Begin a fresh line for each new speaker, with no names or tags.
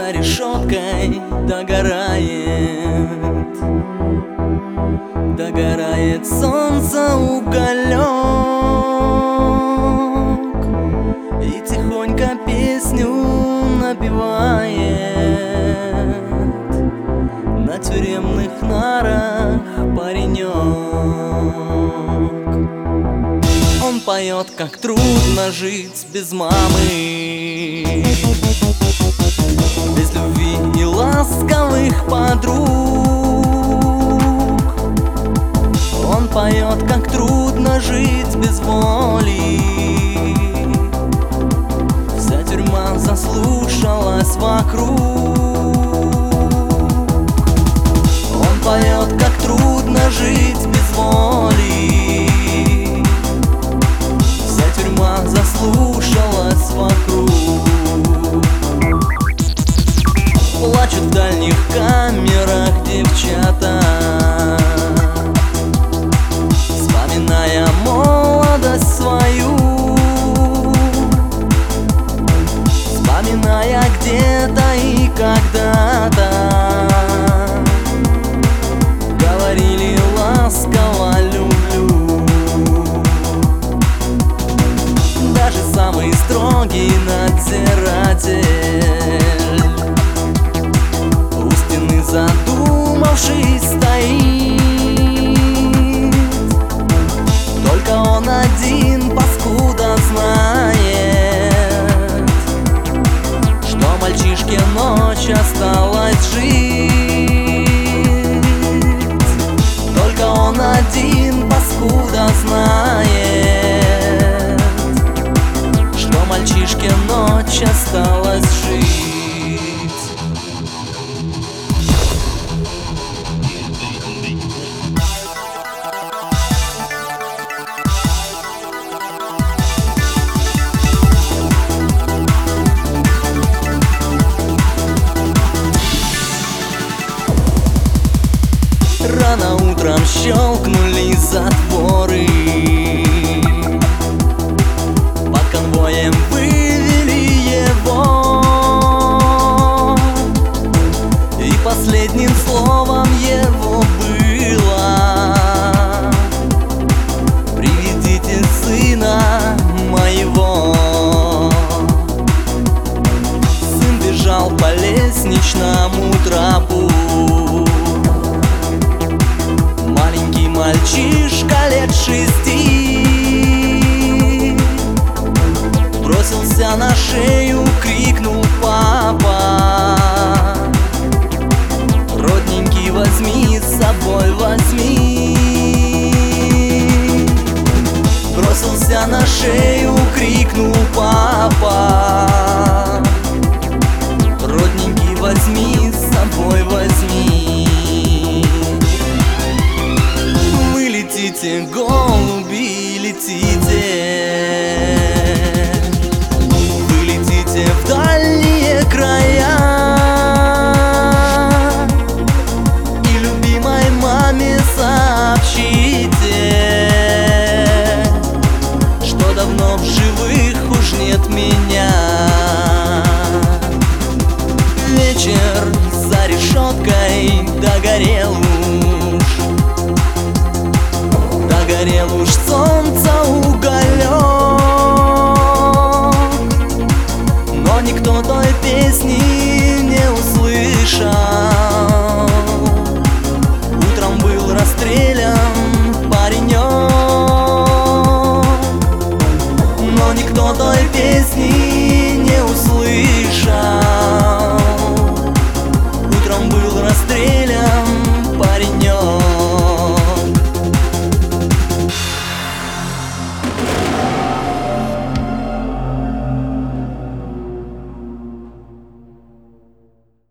за решеткой догорает, догорает солнце уголек, и тихонько песню напевает на тюремных нарах паренек. Он поет, как трудно жить без мамы, без любви и ласковых подруг. Он поет, как трудно жить без воли. Вся тюрьма заслушалась вокруг. Он поет, как трудно жить без воли. Вся тюрьма заслушалась вокруг. Плачут в дальних камерах девчата, вспоминая молодость свою, вспоминая где-то и когда-то говорили ласково люблю. Даже самый строгий надзиратель у стены задумавшись стоит. Только он один, паскуда, знает, что мальчишке ночь осталась жить. Только он один, паскуда, знает, что мальчишке ночь осталась жить. Рано утром щелкнули затворы, под конвоем вывели его, и последним словом его было: приведите сына моего. Сын бежал по лестничному тропу, маленький мальчишка лет 6 бросился на шею, крикнул: папа, родненький, возьми с собой, возьми. Бросился на шею, крикнул: папа, родненький, возьми с собой, возьми. Летите, голуби, летите, вы летите в дальние края, и любимой маме сообщите, что давно в живых уж нет меня. Вечер за решеткой догорел уж солнце уголек, но никто той песни не услышал. Утром был расстрелян паренек, но никто той песни не услышал. Утром был расстрелян паренек.